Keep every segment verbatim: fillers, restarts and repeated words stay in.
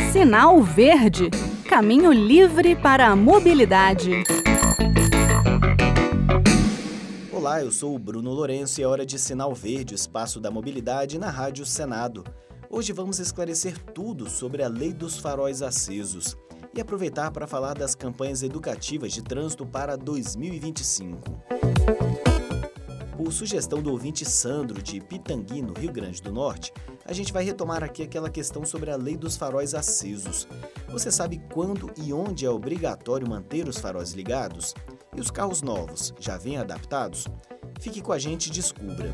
Sinal Verde, caminho livre para a mobilidade. Olá, eu sou o Bruno Lourenço e é hora de Sinal Verde, o espaço da mobilidade na Rádio Senado. Hoje vamos esclarecer tudo sobre a Lei dos Faróis Acesos e aproveitar para falar das campanhas educativas de trânsito para dois mil e vinte e cinco. Por sugestão do ouvinte Sandro, de Pitangui, no Rio Grande do Norte, a gente vai retomar aqui aquela questão sobre a Lei dos Faróis Acesos. Você sabe quando e onde é obrigatório manter os faróis ligados? E os carros novos já vêm adaptados? Fique com a gente e descubra.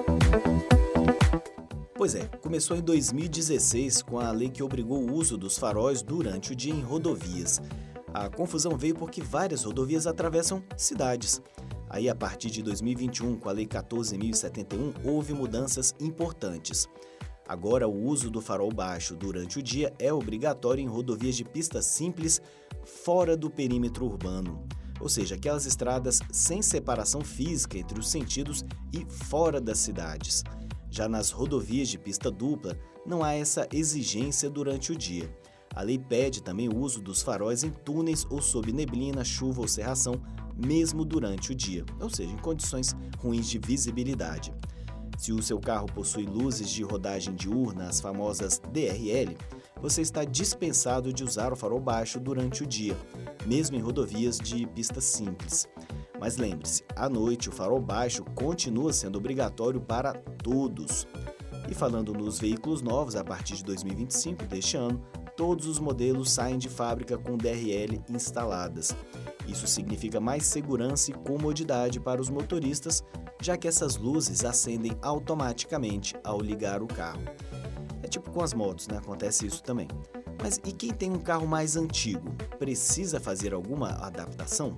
Pois é, começou em dois mil e dezesseis com a lei que obrigou o uso dos faróis durante o dia em rodovias. A confusão veio porque várias rodovias atravessam cidades. Aí, a partir de dois mil e vinte e um, com a Lei quatorze mil e setenta e um, houve mudanças importantes. Agora, o uso do farol baixo durante o dia é obrigatório em rodovias de pista simples fora do perímetro urbano, ou seja, aquelas estradas sem separação física entre os sentidos e fora das cidades. Já nas rodovias de pista dupla, não há essa exigência durante o dia. A lei pede também o uso dos faróis em túneis ou sob neblina, chuva ou cerração, mesmo durante o dia, ou seja, em condições ruins de visibilidade. Se o seu carro possui luzes de rodagem diurna, as famosas D R L, você está dispensado de usar o farol baixo durante o dia, mesmo em rodovias de pista simples. Mas lembre-se, à noite o farol baixo continua sendo obrigatório para todos. E falando nos veículos novos, a partir de dois mil e vinte e cinco deste ano, todos os modelos saem de fábrica com D R L instaladas. Isso significa mais segurança e comodidade para os motoristas, já que essas luzes acendem automaticamente ao ligar o carro. É tipo com as motos, né? Acontece isso também. Mas e quem tem um carro mais antigo? Precisa fazer alguma adaptação?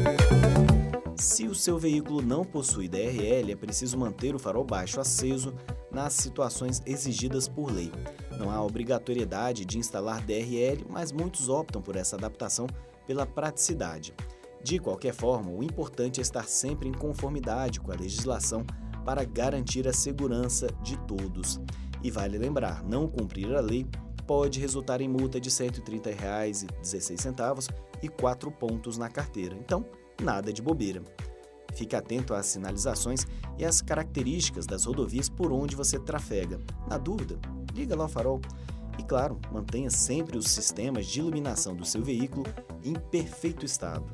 Se o seu veículo não possui D R L, é preciso manter o farol baixo aceso nas situações exigidas por lei. Não há obrigatoriedade de instalar D R L, mas muitos optam por essa adaptação pela praticidade. De qualquer forma, o importante é estar sempre em conformidade com a legislação para garantir a segurança de todos. E vale lembrar, não cumprir a lei pode resultar em multa de cento e trinta reais e dezesseis centavos e quatro pontos na carteira. Então, nada de bobeira. Fique atento às sinalizações e às características das rodovias por onde você trafega. Na dúvida, liga lá o farol. E claro, mantenha sempre os sistemas de iluminação do seu veículo em perfeito estado.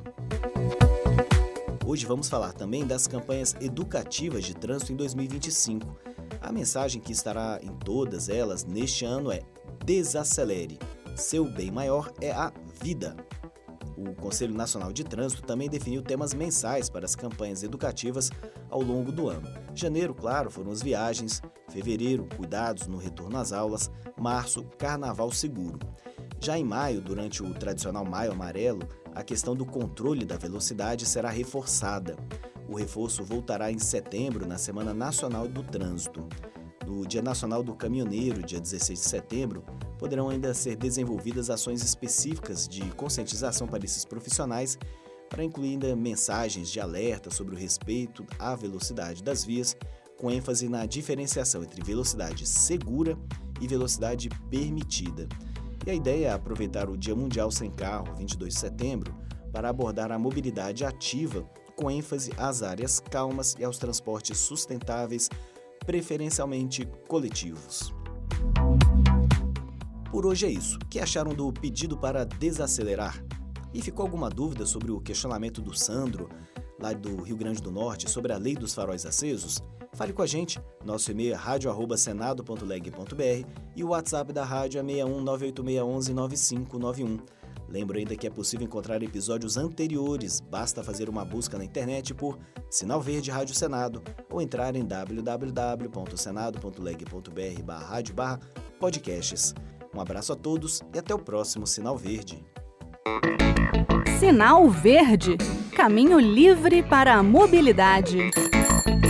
Hoje vamos falar também das campanhas educativas de trânsito em dois mil e vinte e cinco. A mensagem que estará em todas elas neste ano é: desacelere, seu bem maior é a vida. O Conselho Nacional de Trânsito também definiu temas mensais para as campanhas educativas ao longo do ano. Janeiro, claro, foram as viagens. Fevereiro, cuidados no retorno às aulas. Março, carnaval seguro. Já em maio, durante o tradicional Maio Amarelo, a questão do controle da velocidade será reforçada. O reforço voltará em setembro, na Semana Nacional do Trânsito. No Dia Nacional do Caminhoneiro, dia dezesseis de setembro, poderão ainda ser desenvolvidas ações específicas de conscientização para esses profissionais, para incluir ainda mensagens de alerta sobre o respeito à velocidade das vias, com ênfase na diferenciação entre velocidade segura e velocidade permitida. E a ideia é aproveitar o Dia Mundial Sem Carro, vinte e dois de setembro, para abordar a mobilidade ativa, com ênfase às áreas calmas e aos transportes sustentáveis, preferencialmente coletivos. Por hoje é isso. O que acharam do pedido para desacelerar? E ficou alguma dúvida sobre o questionamento do Sandro, lá do Rio Grande do Norte, sobre a Lei dos Faróis Acesos? Fale com a gente. Nosso e-mail é rádio arroba senado ponto leg ponto br e o WhatsApp da rádio é seis um nove oito seis um um nove cinco nove um. Lembro ainda que é possível encontrar episódios anteriores, basta fazer uma busca na internet por Sinal Verde Rádio Senado ou entrar em w w w ponto senado ponto leg ponto br barra rádio barra podcasts. Um abraço a todos e até o próximo Sinal Verde. Sinal Verde, caminho livre para a mobilidade.